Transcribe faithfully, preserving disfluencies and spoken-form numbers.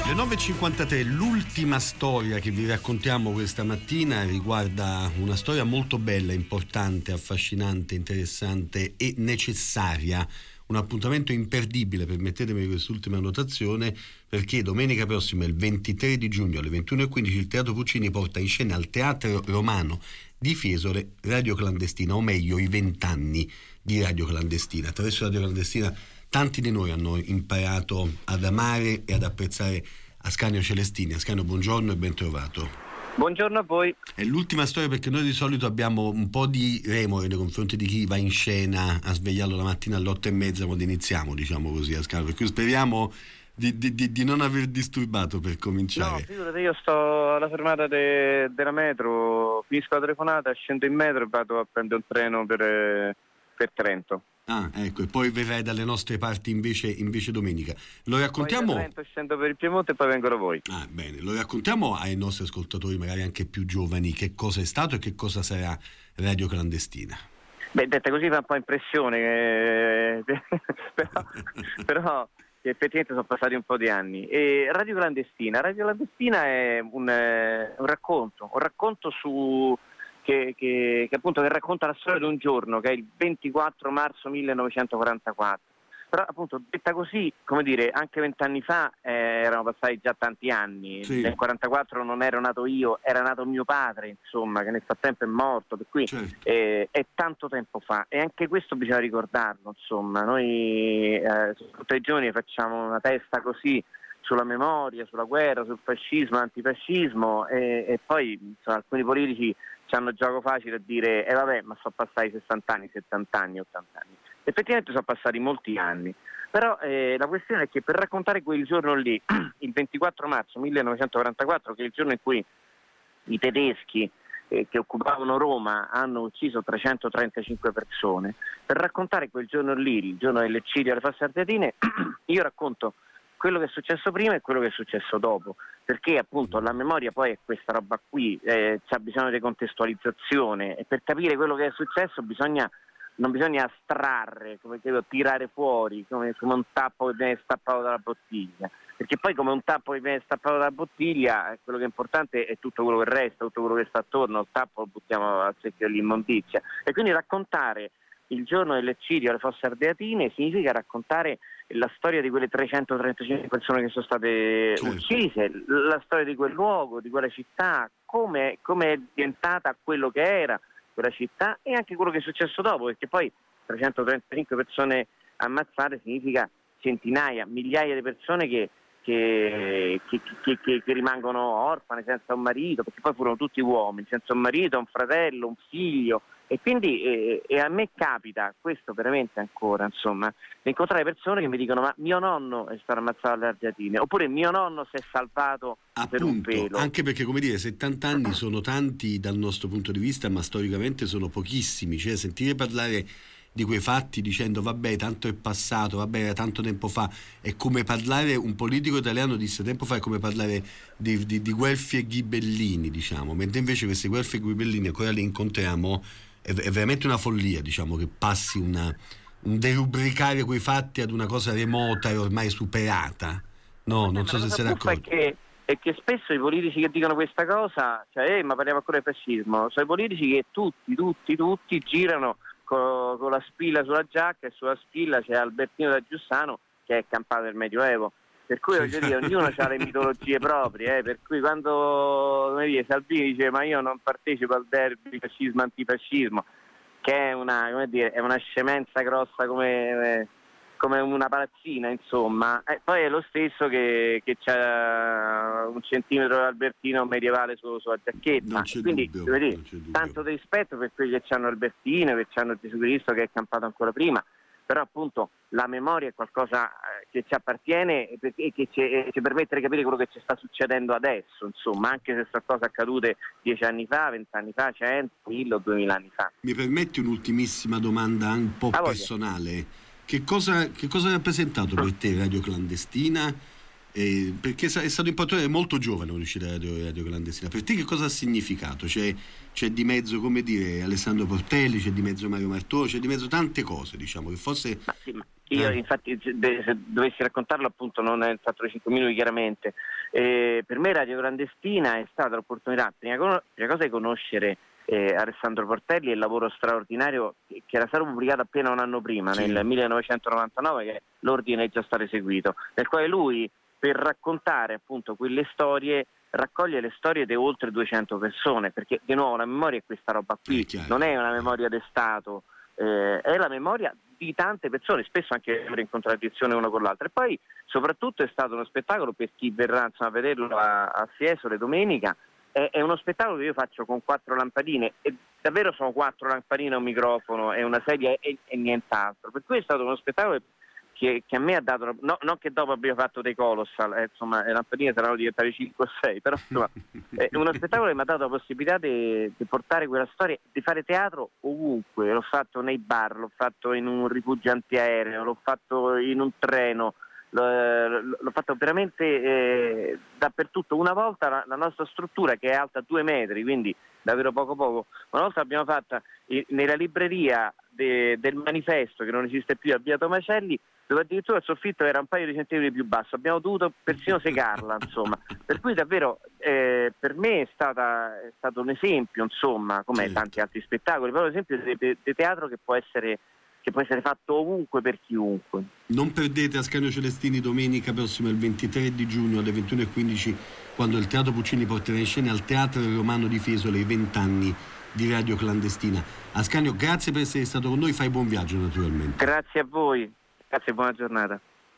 Le nove e cinquantatré, l'ultima storia che vi raccontiamo questa mattina riguarda una storia molto bella, importante, affascinante, interessante e necessaria. Un appuntamento imperdibile, permettetemi quest'ultima annotazione, perché domenica prossima, il ventitré di giugno alle ventuno e quindici, il Teatro Puccini porta in scena al Teatro Romano di Fiesole Radio Clandestina, o meglio i vent'anni di Radio Clandestina. Attraverso Radio Clandestina tanti di noi hanno imparato ad amare e ad apprezzare Ascanio Celestini. Ascanio, buongiorno e ben trovato. Buongiorno a voi. È l'ultima storia, perché noi di solito abbiamo un po' di remore nei confronti di chi va in scena a svegliarlo la mattina alle otto e mezza quando iniziamo, diciamo così, Ascanio, per cui speriamo di, di, di, di non aver disturbato per cominciare. No, figurati, io sto alla fermata de, della metro, finisco la telefonata, scendo in metro e vado a prendere un treno per, per Trento. Ah, ecco, e poi verrai dalle nostre parti invece, invece domenica. Lo raccontiamo? Poi da Trento scendo per il Piemonte e poi vengo da voi. Ah, bene, lo raccontiamo ai nostri ascoltatori, magari anche più giovani, che cosa è stato e che cosa sarà Radio Clandestina. Beh, detta così fa un po' impressione, eh, però, però effettivamente sono passati un po' di anni. E Radio Clandestina, Radio Clandestina è un, eh, un racconto, un racconto su... Che, che, che appunto che racconta la storia di un giorno, che è il ventiquattro marzo millenovecentoquarantaquattro. Però appunto, detta così, come dire, anche vent'anni fa eh, erano passati già tanti anni. Sì. Nel quarantaquattro non ero nato io, era nato mio padre, insomma, che nel frattempo è morto, per cui certo. eh, è tanto tempo fa, e anche questo bisogna ricordarlo, insomma. Noi eh, tutti i giorni facciamo una testa così sulla memoria, sulla guerra, sul fascismo, l'antifascismo, e, e poi insomma, alcuni politici hanno gioco facile a dire eh vabbè, ma sono passati sessanta anni, settanta anni, ottanta anni. Effettivamente sono passati molti anni, però eh, la questione è che per raccontare quel giorno lì, il ventiquattro marzo millenovecentoquarantaquattro, che è il giorno in cui i tedeschi eh, che occupavano Roma hanno ucciso trecentotrentacinque persone, per raccontare quel giorno lì, il giorno dell'eccidio alle Fosse Ardeatine, io racconto quello che è successo prima e quello che è successo dopo, perché appunto la memoria poi è questa roba qui, eh, c'ha bisogno di contestualizzazione, e per capire quello che è successo bisogna, non bisogna astrarre, come credo, tirare fuori, come, come un tappo che viene stappato dalla bottiglia, perché poi come un tappo che viene stappato dalla bottiglia, quello che è importante è tutto quello che resta, tutto quello che sta attorno, il tappo lo buttiamo al secchio dell'immondizia, e quindi raccontare il giorno dell'eccidio alle Fosse Ardeatine significa raccontare la storia di quelle trecentotrentacinque persone che sono state certo. uccise, la storia di quel luogo, di quella città, come, come è diventata quello che era quella città, e anche quello che è successo dopo, perché poi trecentotrentacinque persone ammazzate significa centinaia, migliaia di persone che, che, che, che, che, che rimangono orfane, senza un marito, perché poi furono tutti uomini, senza un marito, un fratello, un figlio. E quindi eh, e a me capita, questo veramente ancora, insomma, di incontrare persone che mi dicono ma mio nonno è stato ammazzato alle Ardeatine, oppure mio nonno si è salvato appunto, per un pelo. Anche perché, come dire, settanta anni sono tanti dal nostro punto di vista, ma storicamente sono pochissimi, cioè sentire parlare di quei fatti dicendo vabbè tanto è passato, vabbè era tanto tempo fa, è come parlare, un politico italiano disse tempo fa, è come parlare di, di, di Guelfi e Ghibellini, diciamo, mentre invece questi Guelfi e Ghibellini ancora li incontriamo. È veramente una follia, diciamo, che passi una, un derubricare quei fatti ad una cosa remota e ormai superata. No, non so se se ne accorge. È che, è che spesso i politici che dicono questa cosa, cioè, eh, ma parliamo ancora di fascismo, sono i politici che tutti, tutti, tutti girano con, con la spilla sulla giacca, e sulla spilla c'è Albertino da Giussano che è campato nel Medioevo. Per cui voglio dire, ognuno ha le mitologie proprie, eh, per cui quando come dire, Salvini dice ma io non partecipo al derby fascismo-antifascismo, che è una, come dire, è una scemenza grossa come, eh, come una palazzina, insomma, eh, poi è lo stesso che, che c'ha un centimetro di Albertino medievale su, sulla giacchetta. Non c'è Quindi dubbio, dire, non c'è dubbio. Tanto di rispetto per quelli che hanno Albertino, che hanno Gesù Cristo che è campato ancora prima, però appunto la memoria è qualcosa che ci appartiene e che ci, ci permette di capire quello che ci sta succedendo adesso, insomma, anche se sono cose accadute dieci anni fa, vent'anni fa, cento, mille o duemila anni fa. Mi permetti un'ultimissima domanda un po' personale? Che cosa, che cosa ha rappresentato per te Radio Clandestina? Eh, perché è stato importante, è molto giovane uscire da Radio, Radio Clandestina. Per te che cosa ha significato? C'è, c'è di mezzo, come dire, Alessandro Portelli, c'è di mezzo Mario Martone, c'è di mezzo tante cose, diciamo, che forse ma sì, ma Io eh. infatti se dovessi raccontarlo appunto non è il fatto dei cinque minuti chiaramente, eh, per me Radio Clandestina è stata l'opportunità prima, prima cosa di conoscere eh, Alessandro Portelli e il lavoro straordinario che, che era stato pubblicato appena un anno prima, sì. nel millenovecentonovantanove, che l'ordine è già stato eseguito, nel quale lui per raccontare appunto quelle storie raccoglie le storie di oltre duecento persone, perché di nuovo la memoria è questa roba qui, è non è una memoria di Stato, eh, è la memoria di tante persone, spesso anche in contraddizione uno con l'altro. E poi soprattutto è stato uno spettacolo, per chi verrà insomma, a vederlo a, a Fiesole domenica, è, è uno spettacolo che io faccio con quattro lampadine, e davvero sono quattro lampadine, un microfono e una sedia e, e nient'altro, per cui è stato uno spettacolo che, che a me ha dato, no, non che dopo abbia fatto dei Colossal, eh, insomma le lampadine saranno diventate cinque o sei, però insomma è uno spettacolo che mi ha dato la possibilità di, di portare quella storia, di fare teatro ovunque. L'ho fatto nei bar, l'ho fatto in un rifugio antiaereo, l'ho fatto in un treno, l'ho, l'ho fatto veramente eh, dappertutto. Una volta la, la nostra struttura, che è alta due metri, quindi davvero poco poco, una volta l'abbiamo fatta in, nella libreria de, del Manifesto, che non esiste più, a via Tomacelli, dove addirittura il soffitto era un paio di centimetri più basso, abbiamo dovuto persino segarla, insomma, per cui davvero eh, per me è, stata, è stato un esempio, insomma, come certo. tanti altri spettacoli, però l'esempio di, di, di teatro che può essere che può essere fatto ovunque per chiunque. Non perdete Ascanio Celestini domenica prossima, il ventitré di giugno alle ventuno e quindici, quando il Teatro Puccini porterà in scena al Teatro Romano di Fiesole i vent'anni di Radio Clandestina. Ascanio, grazie per essere stato con noi, fai buon viaggio naturalmente. Grazie a voi. Grazie e buona giornata.